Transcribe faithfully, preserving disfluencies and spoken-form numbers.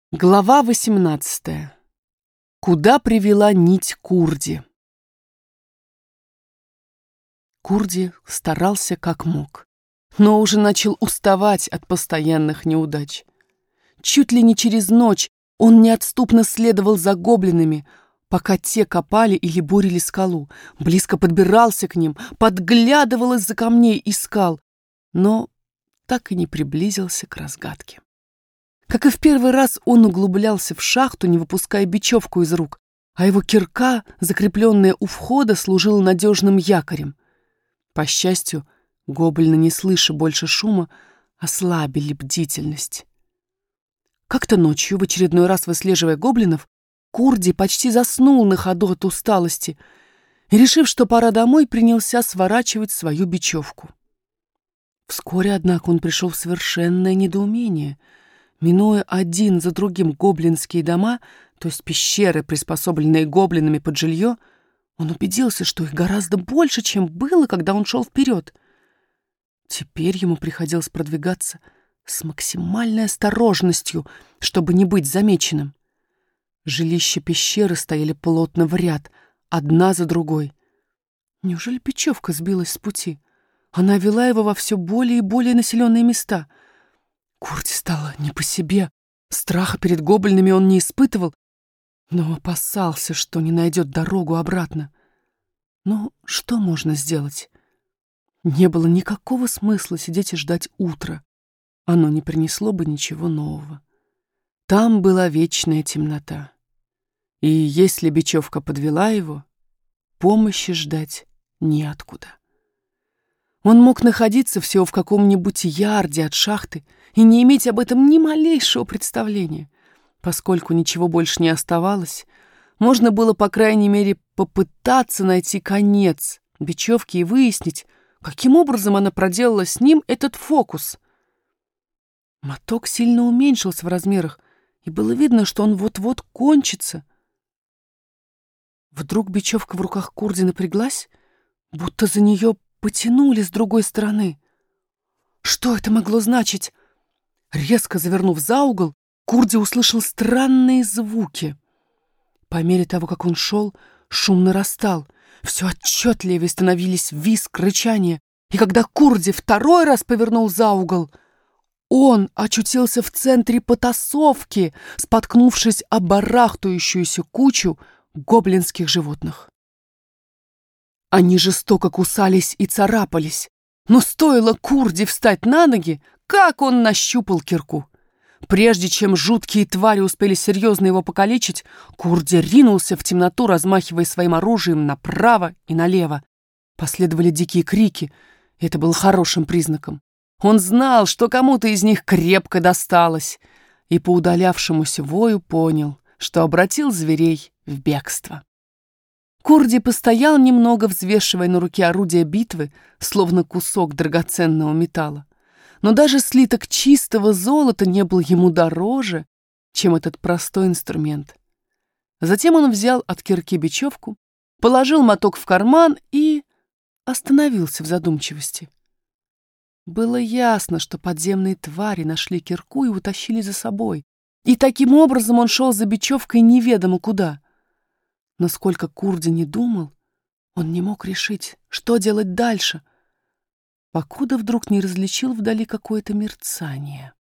Глава восемнадцатая. Куда привела нить Курди? Курди старался как мог, но уже начал уставать от постоянных неудач. Чуть ли не через ночь он неотступно следовал за гоблинами, пока те копали или бурили скалу, близко подбирался к ним, подглядывал из-за камней, искал, но так и не приблизился к разгадке. Как и в первый раз, он углублялся в шахту, не выпуская бечевку из рук, а его кирка, закрепленная у входа, служила надежным якорем. По счастью, гоблины, не слыша больше шума, ослабили бдительность. Как-то ночью, в очередной раз выслеживая гоблинов, Курди почти заснул на ходу от усталости и, решив, что пора домой, принялся сворачивать свою бечевку. Вскоре, однако, он пришел в совершенное недоумение. Минуя один за другим гоблинские дома, то есть пещеры, приспособленные гоблинами под жилье, он убедился, что их гораздо больше, чем было, когда он шел вперед. Теперь ему приходилось продвигаться с максимальной осторожностью, чтобы не быть замеченным. Жилища пещеры стояли плотно в ряд, одна за другой. Неужели бечевка сбилась с пути? Она вела его во все более и более населенные места. Курди стало не по себе. Страха перед гоблинами он не испытывал, но опасался, что не найдет дорогу обратно. Но что можно сделать? Не было никакого смысла сидеть и ждать утра. Оно не принесло бы ничего нового. Там была вечная темнота. И если бечевка подвела его, помощи ждать неоткуда. Он мог находиться всего в каком-нибудь ярде от шахты и не иметь об этом ни малейшего представления. Поскольку ничего больше не оставалось, можно было, по крайней мере, попытаться найти конец бечевки и выяснить, каким образом она проделала с ним этот фокус. Моток сильно уменьшился в размерах, и было видно, что он вот-вот кончится. Вдруг бечевка в руках Курди напряглась, будто за нее потянули с другой стороны. Что это могло значить? Резко завернув за угол, Курди услышал странные звуки. По мере того, как он шел, шум нарастал. Все отчетливее становились визг, рычание. И когда Курди второй раз повернул за угол, он очутился в центре потасовки, споткнувшись о барахтающуюся кучу гоблинских животных. Они жестоко кусались и царапались, но стоило Курди встать на ноги, как он нащупал кирку. Прежде чем жуткие твари успели серьезно его покалечить, Курди ринулся в темноту, размахивая своим оружием направо и налево. Последовали дикие крики, и это было хорошим признаком. Он знал, что кому-то из них крепко досталось, и по удалявшемуся вою понял, что обратил зверей в бегство. Курди постоял немного, взвешивая на руке орудие битвы, словно кусок драгоценного металла. Но даже слиток чистого золота не был ему дороже, чем этот простой инструмент. Затем он взял от кирки бечевку, положил моток в карман и остановился в задумчивости. Было ясно, что подземные твари нашли кирку и утащили за собой, и таким образом он шел за бечевкой неведомо куда. Но сколько Курди не думал, он не мог решить, что делать дальше, покуда вдруг не различил вдали какое-то мерцание.